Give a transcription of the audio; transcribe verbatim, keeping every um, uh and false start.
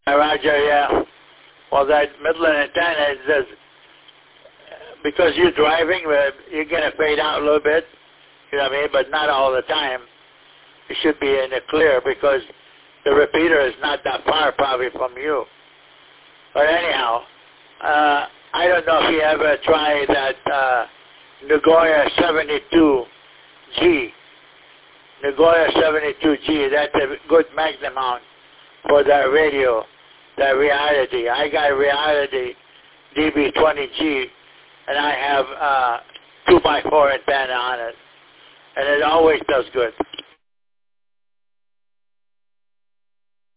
Roger, yeah. Well, that Midland antenna is just, because you're driving, you're going to fade out a little bit, you know what I mean, but not all the time. It should be in the clear because the repeater is not that far probably from you. But anyhow, uh, I don't know if you ever tried that uh, Nagoya seventy-two G. Nagoya seventy-two G, that's a good magnet mount for that radio, that reality. I got a reality D B twenty G, and I have uh, two by four antenna on it, and it always does good.